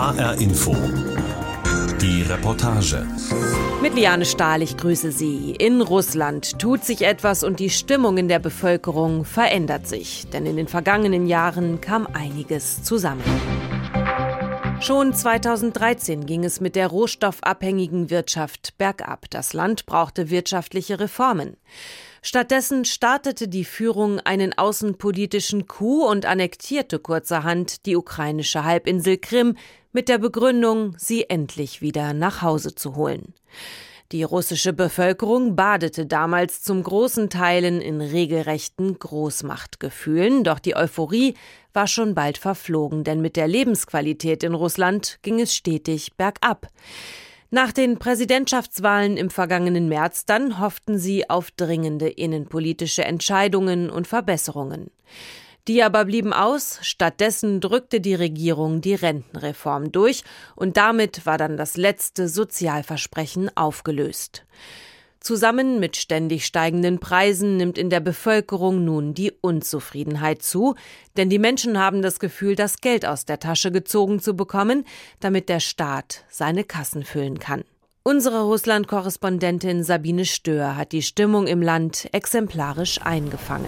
HR Info. Die Reportage. Mit Liane Stahl, ich grüße Sie. In Russland tut sich etwas und die Stimmung in der Bevölkerung verändert sich. Denn in den vergangenen Jahren kam einiges zusammen. Schon 2013 ging es mit der rohstoffabhängigen Wirtschaft bergab. Das Land brauchte wirtschaftliche Reformen. Stattdessen startete die Führung einen außenpolitischen Coup und annektierte kurzerhand die ukrainische Halbinsel Krim mit der Begründung, sie endlich wieder nach Hause zu holen. Die russische Bevölkerung badete damals zum großen Teilen in regelrechten Großmachtgefühlen, doch die Euphorie war schon bald verflogen, denn mit der Lebensqualität in Russland ging es stetig bergab. Nach den Präsidentschaftswahlen im vergangenen März dann hofften sie auf dringende innenpolitische Entscheidungen und Verbesserungen. Die aber blieben aus, stattdessen drückte die Regierung die Rentenreform durch und damit war dann das letzte Sozialversprechen aufgelöst. Zusammen mit ständig steigenden Preisen nimmt in der Bevölkerung nun die Unzufriedenheit zu, denn die Menschen haben das Gefühl, das Geld aus der Tasche gezogen zu bekommen, damit der Staat seine Kassen füllen kann. Unsere Russland-Korrespondentin Sabine Stör hat die Stimmung im Land exemplarisch eingefangen.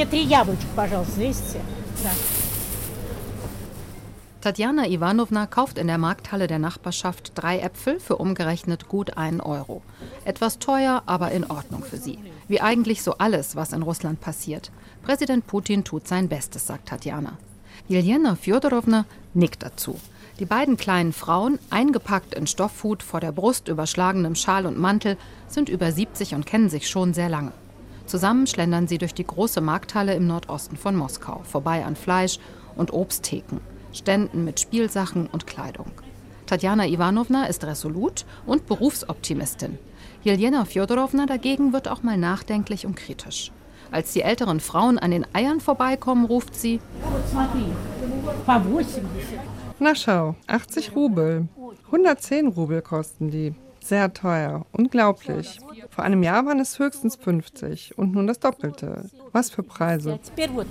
Tatjana Iwanowna kauft in der Markthalle der Nachbarschaft 3 Äpfel für umgerechnet gut 1 Euro. Etwas teuer, aber in Ordnung für sie. Wie eigentlich so alles, was in Russland passiert. Präsident Putin tut sein Bestes, sagt Tatjana. Jelena Fjodorowna nickt dazu. Die beiden kleinen Frauen, eingepackt in Stoffhut, vor der Brust überschlagenem Schal und Mantel, sind über 70 und kennen sich schon sehr lange. Zusammen schlendern sie durch die große Markthalle im Nordosten von Moskau, vorbei an Fleisch- und Obsttheken, Ständen mit Spielsachen und Kleidung. Tatjana Iwanowna ist resolut und Berufsoptimistin. Jelena Fjodorowna dagegen wird auch mal nachdenklich und kritisch. Als die älteren Frauen an den Eiern vorbeikommen, ruft sie: Na schau, 80 Rubel. 110 Rubel kosten die. Sehr teuer, unglaublich. Vor einem Jahr waren es höchstens 50 und nun das Doppelte. Was für Preise.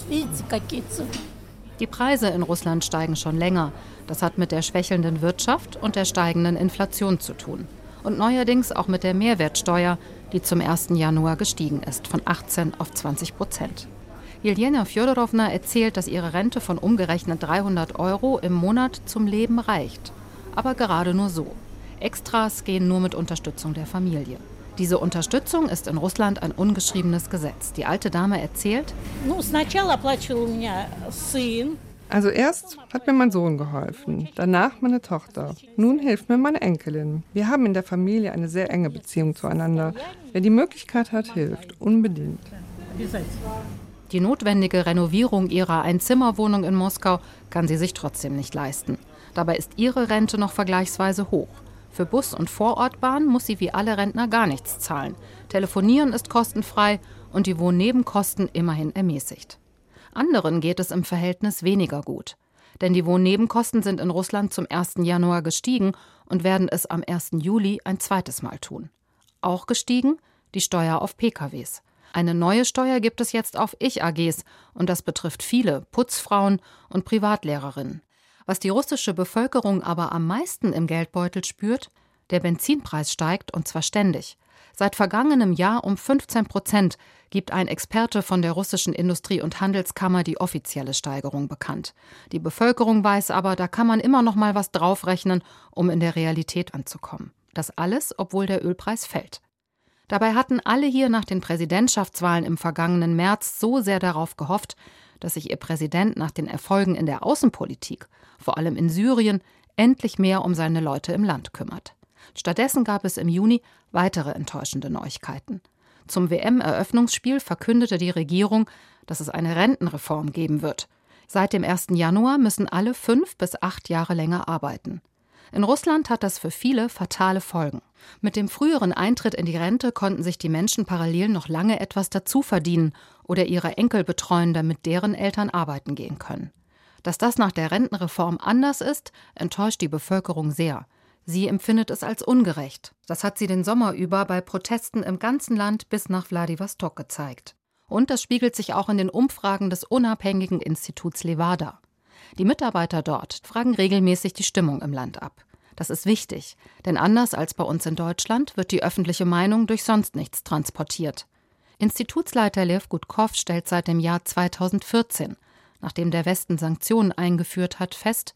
Die Preise in Russland steigen schon länger. Das hat mit der schwächelnden Wirtschaft und der steigenden Inflation zu tun. Und neuerdings auch mit der Mehrwertsteuer, die zum 1. Januar gestiegen ist, von 18% auf 20%. Jelena Fjodorowna erzählt, dass ihre Rente von umgerechnet 300 Euro im Monat zum Leben reicht. Aber gerade nur so. Extras gehen nur mit Unterstützung der Familie. Diese Unterstützung ist in Russland ein ungeschriebenes Gesetz. Die alte Dame erzählt: Also erst hat mir mein Sohn geholfen, danach meine Tochter. Nun hilft mir meine Enkelin. Wir haben in der Familie eine sehr enge Beziehung zueinander. Wer die Möglichkeit hat, hilft. Unbedingt. Die notwendige Renovierung ihrer Einzimmerwohnung in Moskau kann sie sich trotzdem nicht leisten. Dabei ist ihre Rente noch vergleichsweise hoch. Für Bus- und Vorortbahn muss sie wie alle Rentner gar nichts zahlen. Telefonieren ist kostenfrei und die Wohnnebenkosten immerhin ermäßigt. Anderen geht es im Verhältnis weniger gut. Denn die Wohnnebenkosten sind in Russland zum 1. Januar gestiegen und werden es am 1. Juli ein zweites Mal tun. Auch gestiegen die Steuer auf PKWs. Eine neue Steuer gibt es jetzt auf Ich-AGs und das betrifft viele Putzfrauen und Privatlehrerinnen. Was die russische Bevölkerung aber am meisten im Geldbeutel spürt: der Benzinpreis steigt und zwar ständig. Seit vergangenem Jahr um 15% gibt ein Experte von der russischen Industrie- und Handelskammer die offizielle Steigerung bekannt. Die Bevölkerung weiß aber, da kann man immer noch mal was draufrechnen, um in der Realität anzukommen. Das alles, obwohl der Ölpreis fällt. Dabei hatten alle hier nach den Präsidentschaftswahlen im vergangenen März so sehr darauf gehofft, dass sich ihr Präsident nach den Erfolgen in der Außenpolitik, vor allem in Syrien, endlich mehr um seine Leute im Land kümmert. Stattdessen gab es im Juni weitere enttäuschende Neuigkeiten. Zum WM-Eröffnungsspiel verkündete die Regierung, dass es eine Rentenreform geben wird. Seit dem 1. Januar müssen alle 5 bis 8 Jahre länger arbeiten. In Russland hat das für viele fatale Folgen. Mit dem früheren Eintritt in die Rente konnten sich die Menschen parallel noch lange etwas dazu verdienen oder ihre Enkel betreuen, damit deren Eltern arbeiten gehen können. Dass das nach der Rentenreform anders ist, enttäuscht die Bevölkerung sehr. Sie empfindet es als ungerecht. Das hat sie den Sommer über bei Protesten im ganzen Land bis nach Wladiwostok gezeigt. Und das spiegelt sich auch in den Umfragen des unabhängigen Instituts Levada. Die Mitarbeiter dort fragen regelmäßig die Stimmung im Land ab. Das ist wichtig, denn anders als bei uns in Deutschland wird die öffentliche Meinung durch sonst nichts transportiert. Institutsleiter Lev Gudkov stellt seit dem Jahr 2014, nachdem der Westen Sanktionen eingeführt hat, fest: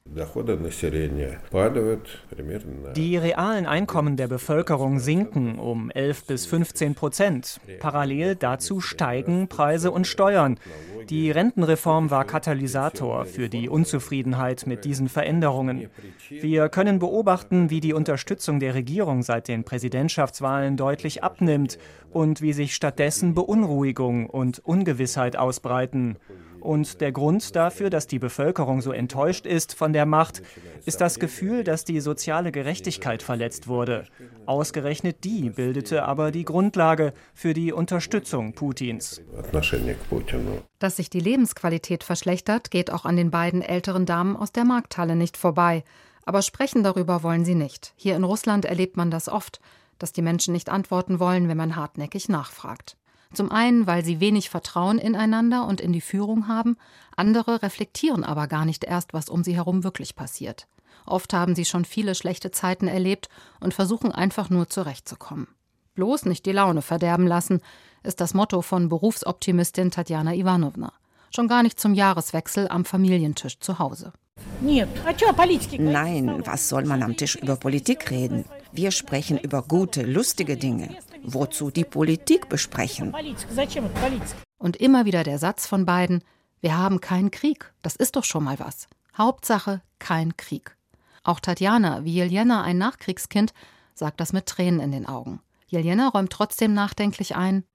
Die realen Einkommen der Bevölkerung sinken um 11-15%. Parallel dazu steigen Preise und Steuern. Die Rentenreform war Katalysator für die Unzufriedenheit mit diesen Veränderungen. Wir können beobachten, wie die Unterstützung der Regierung seit den Präsidentschaftswahlen deutlich abnimmt und wie sich stattdessen Beunruhigung und Ungewissheit ausbreiten. Und der Grund dafür, dass die Bevölkerung so enttäuscht ist von der Macht, ist das Gefühl, dass die soziale Gerechtigkeit verletzt wurde. Ausgerechnet die bildete aber die Grundlage für die Unterstützung Putins. Dass sich die Lebensqualität verschlechtert, geht auch an den beiden älteren Damen aus der Markthalle nicht vorbei. Aber sprechen darüber wollen sie nicht. Hier in Russland erlebt man das oft, dass die Menschen nicht antworten wollen, wenn man hartnäckig nachfragt. Zum einen, weil sie wenig Vertrauen ineinander und in die Führung haben, andere reflektieren aber gar nicht erst, was um sie herum wirklich passiert. Oft haben sie schon viele schlechte Zeiten erlebt und versuchen einfach nur zurechtzukommen. Bloß nicht die Laune verderben lassen, ist das Motto von Berufsoptimistin Tatjana Ivanovna. Schon gar nicht zum Jahreswechsel am Familientisch zu Hause. Nein, was soll man am Tisch über Politik reden? Wir sprechen über gute, lustige Dinge. Wozu die Politik besprechen? Und immer wieder der Satz von beiden: Wir haben keinen Krieg, das ist doch schon mal was. Hauptsache kein Krieg. Auch Tatjana, wie Jelena, ein Nachkriegskind, sagt das mit Tränen in den Augen. Jelena räumt trotzdem nachdenklich ein: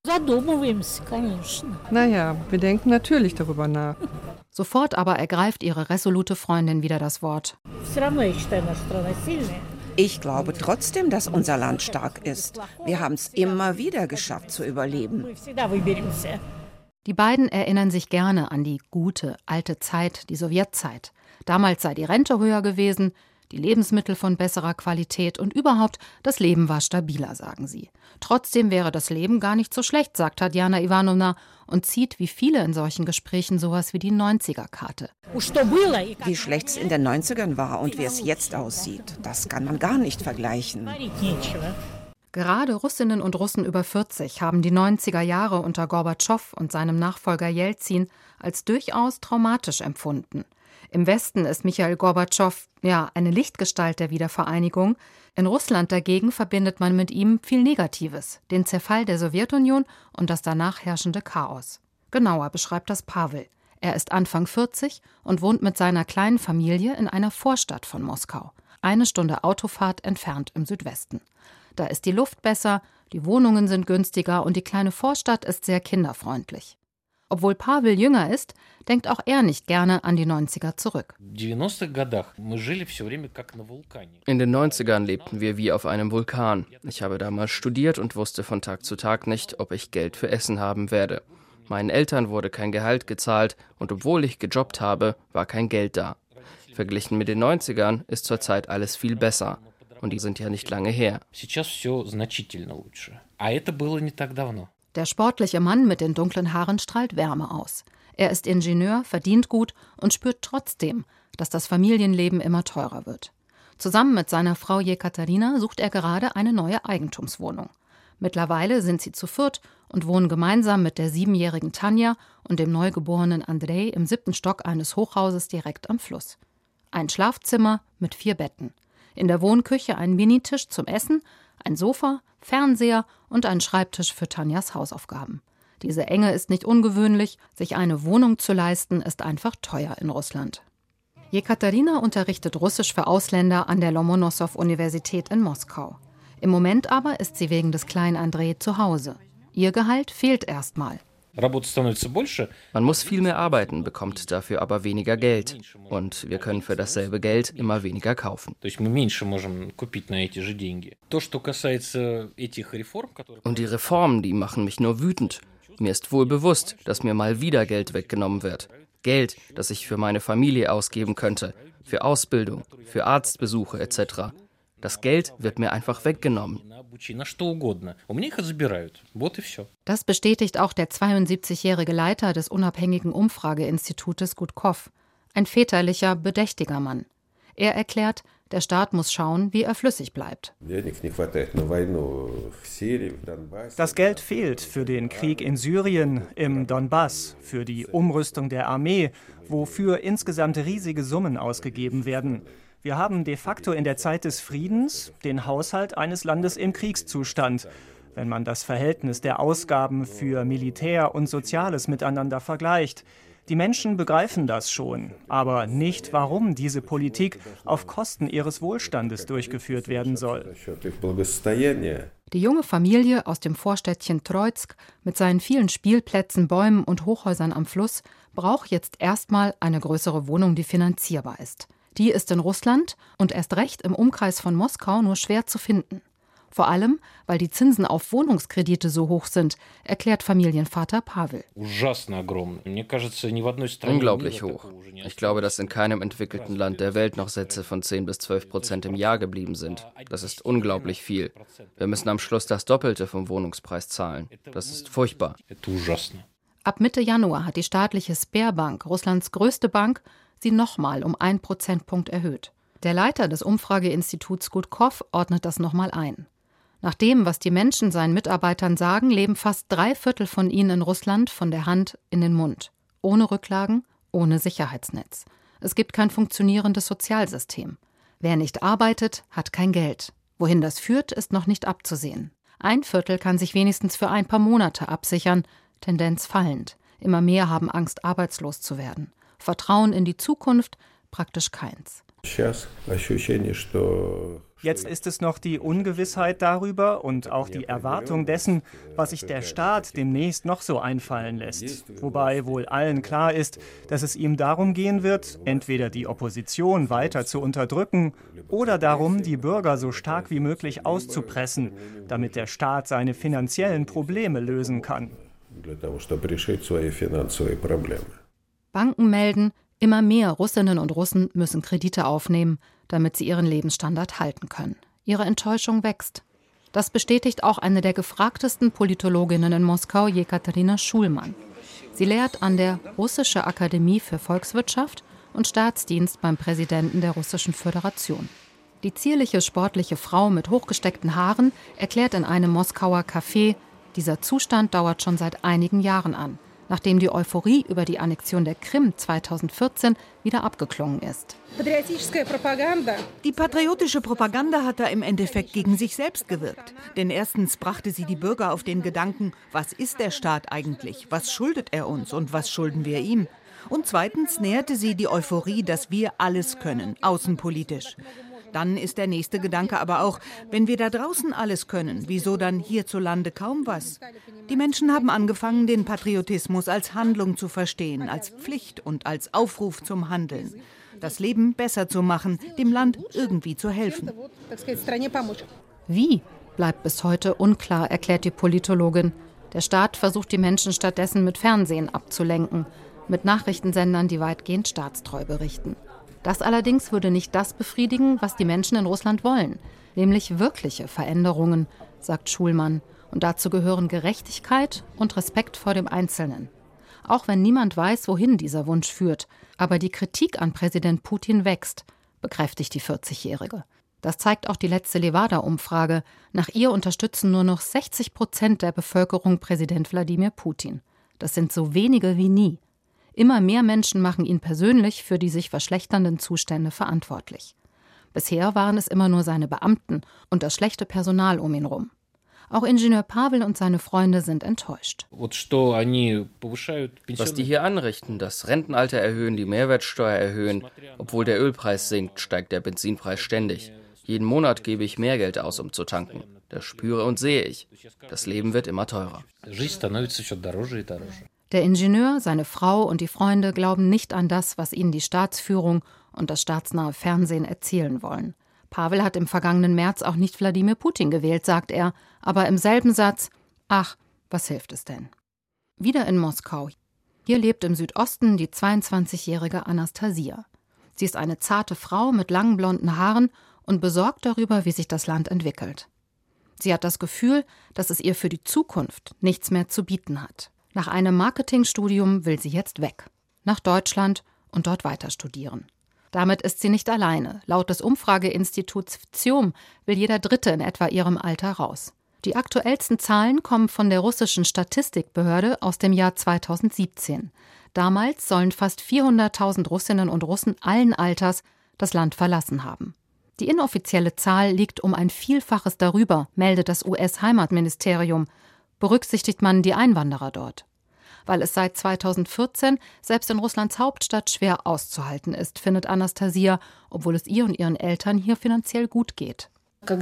Naja, wir denken natürlich darüber nach. Sofort aber ergreift ihre resolute Freundin wieder das Wort. Ich glaube trotzdem, dass unser Land stark ist. Wir haben es immer wieder geschafft zu überleben. Die beiden erinnern sich gerne an die gute, alte Zeit, die Sowjetzeit. Damals sei die Rente höher gewesen, die Lebensmittel von besserer Qualität und überhaupt, das Leben war stabiler, sagen sie. Trotzdem wäre das Leben gar nicht so schlecht, sagt Tatjana Ivanovna und zieht wie viele in solchen Gesprächen sowas wie die 90er-Karte. Wie schlecht es in den 90ern war und wie es jetzt aussieht, das kann man gar nicht vergleichen. Gerade Russinnen und Russen über 40 haben die 90er Jahre unter Gorbatschow und seinem Nachfolger Jelzin als durchaus traumatisch empfunden. Im Westen ist Michail Gorbatschow eine Lichtgestalt der Wiedervereinigung. In Russland dagegen verbindet man mit ihm viel Negatives, den Zerfall der Sowjetunion und das danach herrschende Chaos. Genauer beschreibt das Pawel. Er ist Anfang 40 und wohnt mit seiner kleinen Familie in einer Vorstadt von Moskau. 1 Stunde Autofahrt entfernt im Südwesten. Da ist die Luft besser, die Wohnungen sind günstiger und die kleine Vorstadt ist sehr kinderfreundlich. Obwohl Pawel jünger ist, denkt auch er nicht gerne an die 90er zurück. In den 90ern lebten wir wie auf einem Vulkan. Ich habe damals studiert und wusste von Tag zu Tag nicht, ob ich Geld für Essen haben werde. Meinen Eltern wurde kein Gehalt gezahlt und obwohl ich gejobbt habe, war kein Geld da. Verglichen mit den 90ern ist zurzeit alles viel besser. Und die sind ja nicht lange her. Der sportliche Mann mit den dunklen Haaren strahlt Wärme aus. Er ist Ingenieur, verdient gut und spürt trotzdem, dass das Familienleben immer teurer wird. Zusammen mit seiner Frau Jekaterina sucht er gerade eine neue Eigentumswohnung. Mittlerweile sind sie zu viert und wohnen gemeinsam mit der 7-jährigen Tanja und dem neugeborenen Andrei im 7. Stock eines Hochhauses direkt am Fluss. Ein Schlafzimmer mit 4 Betten. In der Wohnküche ein Minitisch zum Essen, ein Sofa, Fernseher und ein Schreibtisch für Tanjas Hausaufgaben. Diese Enge ist nicht ungewöhnlich, sich eine Wohnung zu leisten, ist einfach teuer in Russland. Jekaterina unterrichtet Russisch für Ausländer an der Lomonossow-Universität in Moskau. Im Moment aber ist sie wegen des kleinen Andrei zu Hause. Ihr Gehalt fehlt erstmal. Man muss viel mehr arbeiten, bekommt dafür aber weniger Geld. Und wir können für dasselbe Geld immer weniger kaufen. Und die Reformen, die machen mich nur wütend. Mir ist wohl bewusst, dass mir mal wieder Geld weggenommen wird. Geld, das ich für meine Familie ausgeben könnte, für Ausbildung, für Arztbesuche etc. Das Geld wird mir einfach weggenommen. Das bestätigt auch der 72-jährige Leiter des unabhängigen Umfrageinstitutes Gudkov. Ein väterlicher, bedächtiger Mann. Er erklärt, der Staat muss schauen, wie er flüssig bleibt. Das Geld fehlt für den Krieg in Syrien, im Donbass, für die Umrüstung der Armee, wofür insgesamt riesige Summen ausgegeben werden. Wir haben de facto in der Zeit des Friedens den Haushalt eines Landes im Kriegszustand, wenn man das Verhältnis der Ausgaben für Militär und Soziales miteinander vergleicht. Die Menschen begreifen das schon, aber nicht, warum diese Politik auf Kosten ihres Wohlstandes durchgeführt werden soll. Die junge Familie aus dem Vorstädtchen Troizk mit seinen vielen Spielplätzen, Bäumen und Hochhäusern am Fluss braucht jetzt erstmal eine größere Wohnung, die finanzierbar ist. Die ist in Russland und erst recht im Umkreis von Moskau nur schwer zu finden. Vor allem, weil die Zinsen auf Wohnungskredite so hoch sind, erklärt Familienvater Pavel. Unglaublich hoch. Ich glaube, dass in keinem entwickelten Land der Welt noch Sätze von 10-12% im Jahr geblieben sind. Das ist unglaublich viel. Wir müssen am Schluss das Doppelte vom Wohnungspreis zahlen. Das ist furchtbar. Ab Mitte Januar hat die staatliche Sberbank, Russlands größte Bank, sie nochmal um 1 Prozentpunkt erhöht. Der Leiter des Umfrageinstituts Gudkov ordnet das nochmal ein. Nach dem, was die Menschen seinen Mitarbeitern sagen, leben fast 3/4 von ihnen in Russland von der Hand in den Mund. Ohne Rücklagen, ohne Sicherheitsnetz. Es gibt kein funktionierendes Sozialsystem. Wer nicht arbeitet, hat kein Geld. Wohin das führt, ist noch nicht abzusehen. 1/4 kann sich wenigstens für ein paar Monate absichern, Tendenz fallend. Immer mehr haben Angst, arbeitslos zu werden. Vertrauen in die Zukunft, praktisch keins. Jetzt ist es noch die Ungewissheit darüber und auch die Erwartung dessen, was sich der Staat demnächst noch so einfallen lässt. Wobei wohl allen klar ist, dass es ihm darum gehen wird, entweder die Opposition weiter zu unterdrücken oder darum, die Bürger so stark wie möglich auszupressen, damit der Staat seine finanziellen Probleme lösen kann. Banken melden, immer mehr Russinnen und Russen müssen Kredite aufnehmen, damit sie ihren Lebensstandard halten können. Ihre Enttäuschung wächst. Das bestätigt auch eine der gefragtesten Politologinnen in Moskau, Jekaterina Schulmann. Sie lehrt an der Russische Akademie für Volkswirtschaft und Staatsdienst beim Präsidenten der Russischen Föderation. Die zierliche, sportliche Frau mit hochgesteckten Haaren erklärt in einem Moskauer Café, dieser Zustand dauert schon seit einigen Jahren an, nachdem die Euphorie über die Annexion der Krim 2014 wieder abgeklungen ist. Die patriotische Propaganda hat da im Endeffekt gegen sich selbst gewirkt. Denn erstens brachte sie die Bürger auf den Gedanken, was ist der Staat eigentlich, was schuldet er uns und was schulden wir ihm? Und zweitens nährte sie die Euphorie, dass wir alles können, außenpolitisch. Dann ist der nächste Gedanke aber auch, wenn wir da draußen alles können, wieso dann hierzulande kaum was? Die Menschen haben angefangen, den Patriotismus als Handlung zu verstehen, als Pflicht und als Aufruf zum Handeln. Das Leben besser zu machen, dem Land irgendwie zu helfen. Wie, bleibt bis heute unklar, erklärt die Politologin. Der Staat versucht die Menschen stattdessen mit Fernsehen abzulenken, mit Nachrichtensendern, die weitgehend staatstreu berichten. Das allerdings würde nicht das befriedigen, was die Menschen in Russland wollen, nämlich wirkliche Veränderungen, sagt Schulmann. Und dazu gehören Gerechtigkeit und Respekt vor dem Einzelnen. Auch wenn niemand weiß, wohin dieser Wunsch führt. Aber die Kritik an Präsident Putin wächst, bekräftigt die 40-Jährige. Das zeigt auch die letzte Levada-Umfrage. Nach ihr unterstützen nur noch 60% der Bevölkerung Präsident Wladimir Putin. Das sind so wenige wie nie. Immer mehr Menschen machen ihn persönlich für die sich verschlechternden Zustände verantwortlich. Bisher waren es immer nur seine Beamten und das schlechte Personal um ihn rum. Auch Ingenieur Pavel und seine Freunde sind enttäuscht. Was die hier anrichten, das Rentenalter erhöhen, die Mehrwertsteuer erhöhen, obwohl der Ölpreis sinkt, steigt der Benzinpreis ständig. Jeden Monat gebe ich mehr Geld aus, um zu tanken. Das spüre und sehe ich. Das Leben wird immer teurer. Der Ingenieur, seine Frau und die Freunde glauben nicht an das, was ihnen die Staatsführung und das staatsnahe Fernsehen erzählen wollen. Pavel hat im vergangenen März auch nicht Wladimir Putin gewählt, sagt er, aber im selben Satz, ach, was hilft es denn? Wieder in Moskau. Hier lebt im Südosten die 22-jährige Anastasia. Sie ist eine zarte Frau mit langen blonden Haaren und besorgt darüber, wie sich das Land entwickelt. Sie hat das Gefühl, dass es ihr für die Zukunft nichts mehr zu bieten hat. Nach einem Marketingstudium will sie jetzt weg. Nach Deutschland und dort weiter studieren. Damit ist sie nicht alleine. Laut des Umfrageinstituts VZIOM will jeder Dritte in etwa ihrem Alter raus. Die aktuellsten Zahlen kommen von der russischen Statistikbehörde aus dem Jahr 2017. Damals sollen fast 400.000 Russinnen und Russen allen Alters das Land verlassen haben. Die inoffizielle Zahl liegt um ein Vielfaches darüber, meldet das US-Heimatministerium. Berücksichtigt man die Einwanderer dort? Weil es seit 2014 selbst in Russlands Hauptstadt schwer auszuhalten ist, findet Anastasia, obwohl es ihr und ihren Eltern hier finanziell gut geht.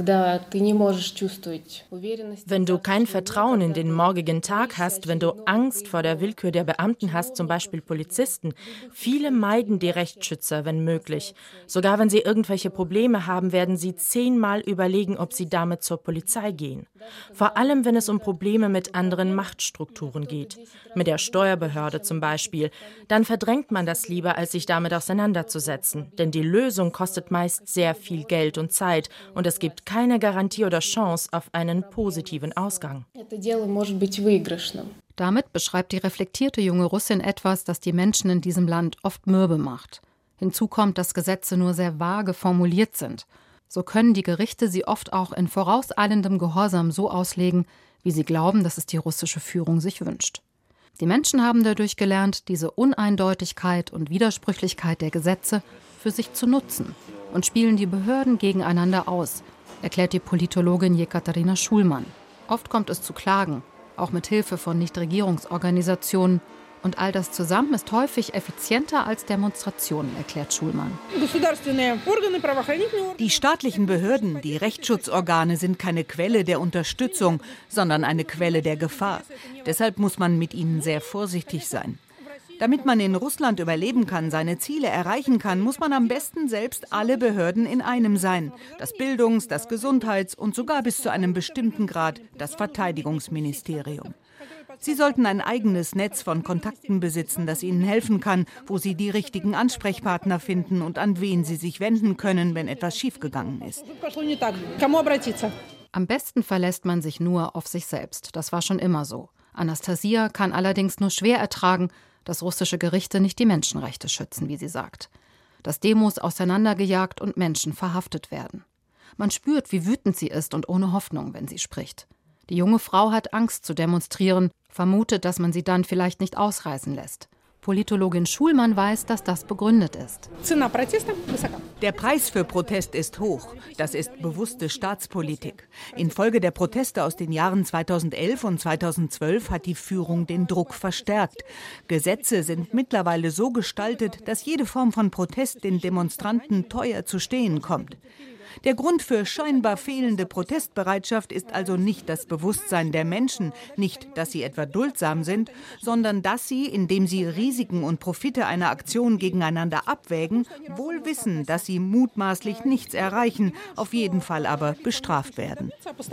Wenn du kein Vertrauen in den morgigen Tag hast, wenn du Angst vor der Willkür der Beamten hast, zum Beispiel Polizisten, viele meiden die Rechtsschützer, wenn möglich. Sogar wenn sie irgendwelche Probleme haben, werden sie 10-mal überlegen, ob sie damit zur Polizei gehen. Vor allem, wenn es um Probleme mit anderen Machtstrukturen geht. Mit der Steuerbehörde zum Beispiel. Dann verdrängt man das lieber, als sich damit auseinanderzusetzen. Denn die Lösung kostet meist sehr viel Geld und Zeit und es gibt keine Garantie oder Chance auf einen positiven Ausgang. Damit beschreibt die reflektierte junge Russin etwas, das die Menschen in diesem Land oft mürbe macht. Hinzu kommt, dass Gesetze nur sehr vage formuliert sind. So können die Gerichte sie oft auch in vorauseilendem Gehorsam so auslegen, wie sie glauben, dass es die russische Führung sich wünscht. Die Menschen haben dadurch gelernt, diese Uneindeutigkeit und Widersprüchlichkeit der Gesetze für sich zu nutzen und spielen die Behörden gegeneinander aus, erklärt die Politologin Jekaterina Schulmann. Oft kommt es zu Klagen, auch mit Hilfe von Nichtregierungsorganisationen. Und all das zusammen ist häufig effizienter als Demonstrationen, erklärt Schulmann. Die staatlichen Behörden, die Rechtsschutzorgane sind keine Quelle der Unterstützung, sondern eine Quelle der Gefahr. Deshalb muss man mit ihnen sehr vorsichtig sein. Damit man in Russland überleben kann, seine Ziele erreichen kann, muss man am besten selbst alle Behörden in einem sein. Das Bildungs-, das Gesundheits- und sogar bis zu einem bestimmten Grad das Verteidigungsministerium. Sie sollten ein eigenes Netz von Kontakten besitzen, das ihnen helfen kann, wo sie die richtigen Ansprechpartner finden und an wen sie sich wenden können, wenn etwas schiefgegangen ist. Am besten verlässt man sich nur auf sich selbst. Das war schon immer so. Anastasia kann allerdings nur schwer ertragen, dass russische Gerichte nicht die Menschenrechte schützen, wie sie sagt. Dass Demos auseinandergejagt und Menschen verhaftet werden. Man spürt, wie wütend sie ist und ohne Hoffnung, wenn sie spricht. Die junge Frau hat Angst zu demonstrieren, vermutet, dass man sie dann vielleicht nicht ausreisen lässt. Politologin Schulmann weiß, dass das begründet ist. Der Preis für Protest ist hoch. Das ist bewusste Staatspolitik. Infolge der Proteste aus den Jahren 2011 und 2012 hat die Führung den Druck verstärkt. Gesetze sind mittlerweile so gestaltet, dass jede Form von Protest den Demonstranten teuer zu stehen kommt. Der Grund für scheinbar fehlende Protestbereitschaft ist also nicht das Bewusstsein der Menschen, nicht, dass sie etwa duldsam sind, sondern dass sie, indem sie Risiken und Profite einer Aktion gegeneinander abwägen, wohl wissen, dass sie mutmaßlich nichts erreichen, auf jeden Fall aber bestraft werden.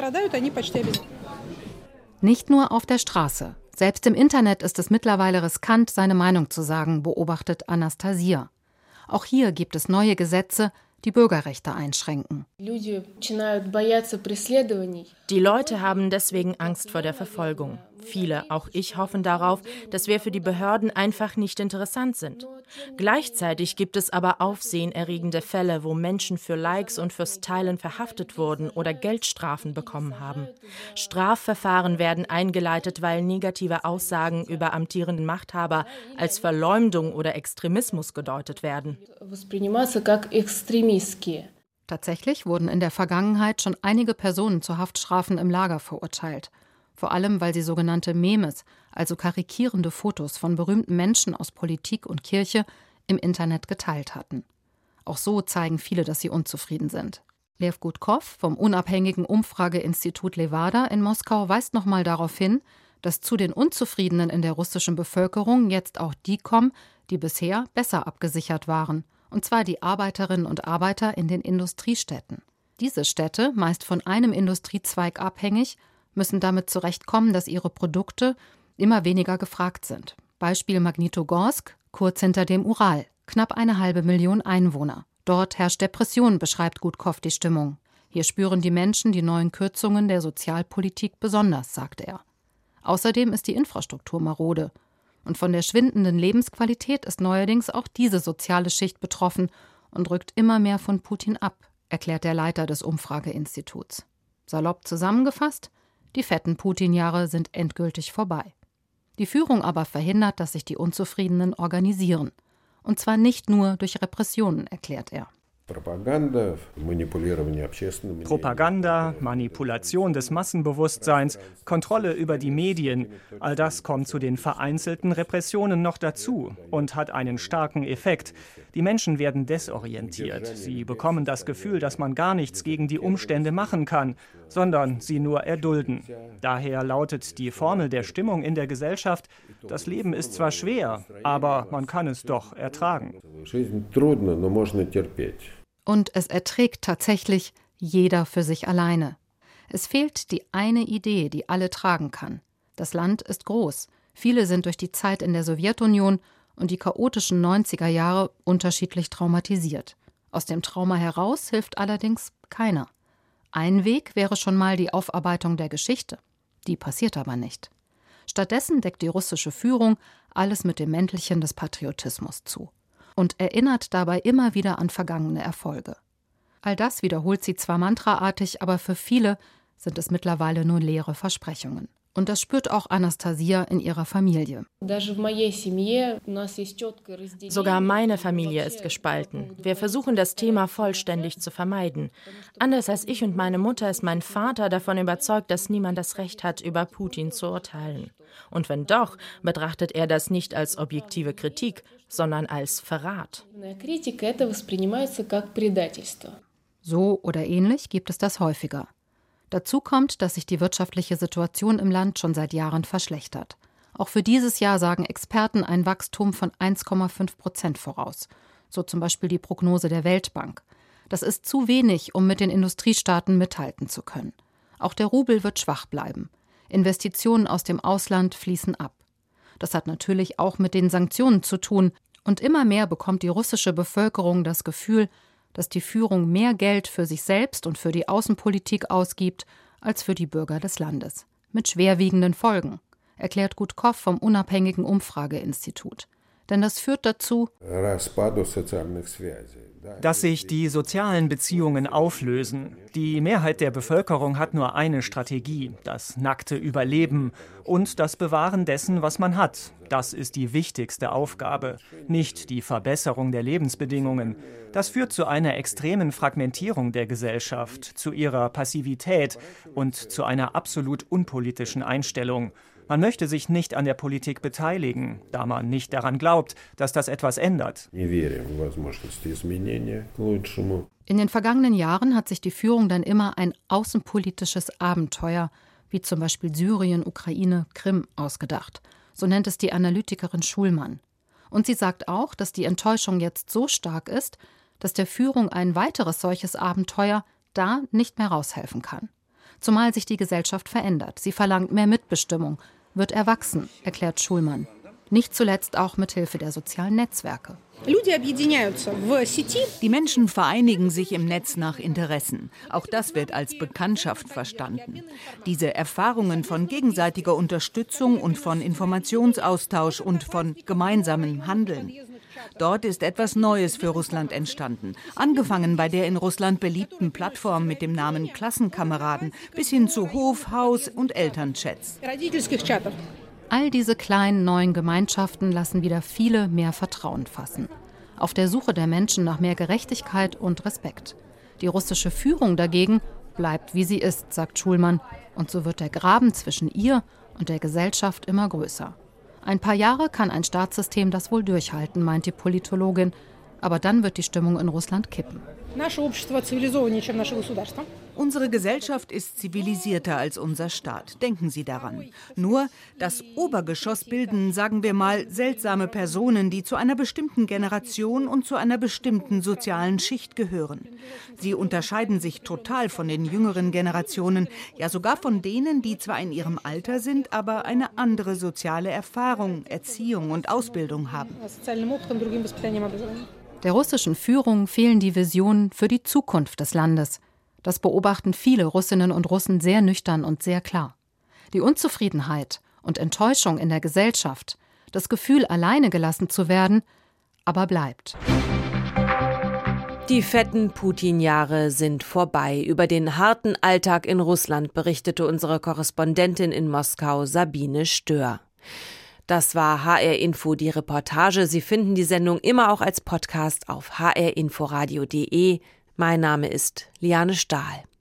Nicht nur auf der Straße. Selbst im Internet ist es mittlerweile riskant, seine Meinung zu sagen, beobachtet Anastasia. Auch hier gibt es neue Gesetze, die Bürgerrechte einschränken. Die Leute haben deswegen Angst vor der Verfolgung. Viele, auch ich, hoffen darauf, dass wir für die Behörden einfach nicht interessant sind. Gleichzeitig gibt es aber aufsehenerregende Fälle, wo Menschen für Likes und fürs Teilen verhaftet wurden oder Geldstrafen bekommen haben. Strafverfahren werden eingeleitet, weil negative Aussagen über amtierenden Machthaber als Verleumdung oder Extremismus gedeutet werden. Tatsächlich wurden in der Vergangenheit schon einige Personen zu Haftstrafen im Lager verurteilt. Vor allem, weil sie sogenannte Memes, also karikierende Fotos von berühmten Menschen aus Politik und Kirche, im Internet geteilt hatten. Auch so zeigen viele, dass sie unzufrieden sind. Lev Gudkov vom unabhängigen Umfrageinstitut Levada in Moskau weist nochmal darauf hin, dass zu den Unzufriedenen in der russischen Bevölkerung jetzt auch die kommen, die bisher besser abgesichert waren. Und zwar die Arbeiterinnen und Arbeiter in den Industriestädten. Diese Städte, meist von einem Industriezweig abhängig, müssen damit zurechtkommen, dass ihre Produkte immer weniger gefragt sind. Beispiel Magnitogorsk, kurz hinter dem Ural, knapp 500.000 Einwohner. Dort herrscht Depression, beschreibt Gudkov die Stimmung. Hier spüren die Menschen die neuen Kürzungen der Sozialpolitik besonders, sagt er. Außerdem ist die Infrastruktur marode. Und von der schwindenden Lebensqualität ist neuerdings auch diese soziale Schicht betroffen und rückt immer mehr von Putin ab, erklärt der Leiter des Umfrageinstituts. Salopp zusammengefasst, die fetten Putin-Jahre sind endgültig vorbei. Die Führung aber verhindert, dass sich die Unzufriedenen organisieren. Und zwar nicht nur durch Repressionen, erklärt er. Propaganda, Manipulation des Massenbewusstseins, Kontrolle über die Medien, all das kommt zu den vereinzelten Repressionen noch dazu und hat einen starken Effekt. Die Menschen werden desorientiert. Sie bekommen das Gefühl, dass man gar nichts gegen die Umstände machen kann, sondern sie nur erdulden. Daher lautet die Formel der Stimmung in der Gesellschaft: Das Leben ist zwar schwer, aber man kann es doch ertragen. Und es erträgt tatsächlich jeder für sich alleine. Es fehlt die eine Idee, die alle tragen kann. Das Land ist groß. Viele sind durch die Zeit in der Sowjetunion und die chaotischen 90er Jahre unterschiedlich traumatisiert. Aus dem Trauma heraus hilft allerdings keiner. Ein Weg wäre schon mal die Aufarbeitung der Geschichte. Die passiert aber nicht. Stattdessen deckt die russische Führung alles mit dem Mäntelchen des Patriotismus zu und erinnert dabei immer wieder an vergangene Erfolge. All das wiederholt sie zwar mantraartig, aber für viele sind es mittlerweile nur leere Versprechungen. Und das spürt auch Anastasia in ihrer Familie. Sogar meine Familie ist gespalten. Wir versuchen, das Thema vollständig zu vermeiden. Anders als ich und meine Mutter ist mein Vater davon überzeugt, dass niemand das Recht hat, über Putin zu urteilen. Und wenn doch, betrachtet er das nicht als objektive Kritik, sondern als Verrat. So oder ähnlich gibt es das häufiger. Dazu kommt, dass sich die wirtschaftliche Situation im Land schon seit Jahren verschlechtert. Auch für dieses Jahr sagen Experten ein Wachstum von 1,5% voraus. So zum Beispiel die Prognose der Weltbank. Das ist zu wenig, um mit den Industriestaaten mithalten zu können. Auch der Rubel wird schwach bleiben. Investitionen aus dem Ausland fließen ab. Das hat natürlich auch mit den Sanktionen zu tun. Und immer mehr bekommt die russische Bevölkerung das Gefühl, dass die Führung mehr Geld für sich selbst und für die Außenpolitik ausgibt, als für die Bürger des Landes. Mit schwerwiegenden Folgen, erklärt Gudkov vom unabhängigen Umfrageinstitut. Denn das führt dazu, dass sich die sozialen Beziehungen auflösen. Die Mehrheit der Bevölkerung hat nur eine Strategie: das nackte Überleben und das Bewahren dessen, was man hat. Das ist die wichtigste Aufgabe, nicht die Verbesserung der Lebensbedingungen. Das führt zu einer extremen Fragmentierung der Gesellschaft, zu ihrer Passivität und zu einer absolut unpolitischen Einstellung. Man möchte sich nicht an der Politik beteiligen, da man nicht daran glaubt, dass das etwas ändert. In den vergangenen Jahren hat sich die Führung dann immer ein außenpolitisches Abenteuer, wie zum Beispiel Syrien, Ukraine, Krim, ausgedacht. So nennt es die Analytikerin Schulmann. Und sie sagt auch, dass die Enttäuschung jetzt so stark ist, dass der Führung ein weiteres solches Abenteuer da nicht mehr raushelfen kann. Zumal sich die Gesellschaft verändert. Sie verlangt mehr Mitbestimmung, wird erwachsen, erklärt Schulmann. Nicht zuletzt auch mit Hilfe der sozialen Netzwerke. Die Menschen vereinigen sich im Netz nach Interessen. Auch das wird als Bekanntschaft verstanden. Diese Erfahrungen von gegenseitiger Unterstützung und von Informationsaustausch und von gemeinsamem Handeln. Dort ist etwas Neues für Russland entstanden. Angefangen bei der in Russland beliebten Plattform mit dem Namen Klassenkameraden bis hin zu Hof-, Haus- und Elternchats. All diese kleinen neuen Gemeinschaften lassen wieder viele mehr Vertrauen fassen. Auf der Suche der Menschen nach mehr Gerechtigkeit und Respekt. Die russische Führung dagegen bleibt, wie sie ist, sagt Schulmann. Und so wird der Graben zwischen ihr und der Gesellschaft immer größer. Ein paar Jahre kann ein Staatssystem das wohl durchhalten, meint die Politologin. Aber dann wird die Stimmung in Russland kippen. Unsere Gesellschaft ist zivilisierter als unser Staat. Denken Sie daran. Nur das Obergeschoss bilden, sagen wir mal, seltsame Personen, die zu einer bestimmten Generation und zu einer bestimmten sozialen Schicht gehören. Sie unterscheiden sich total von den jüngeren Generationen, ja sogar von denen, die zwar in ihrem Alter sind, aber eine andere soziale Erfahrung, Erziehung und Ausbildung haben. Der russischen Führung fehlen die Visionen für die Zukunft des Landes. Das beobachten viele Russinnen und Russen sehr nüchtern und sehr klar. Die Unzufriedenheit und Enttäuschung in der Gesellschaft, Das Gefühl, alleine gelassen zu werden, aber bleibt. Die fetten Putin-Jahre sind vorbei. Über den harten Alltag in Russland berichtete unsere Korrespondentin in Moskau, Sabine Stör. Das war HR Info, die Reportage. Sie finden die Sendung immer auch als Podcast auf hrinforadio.de. Mein Name ist Liane Stahl.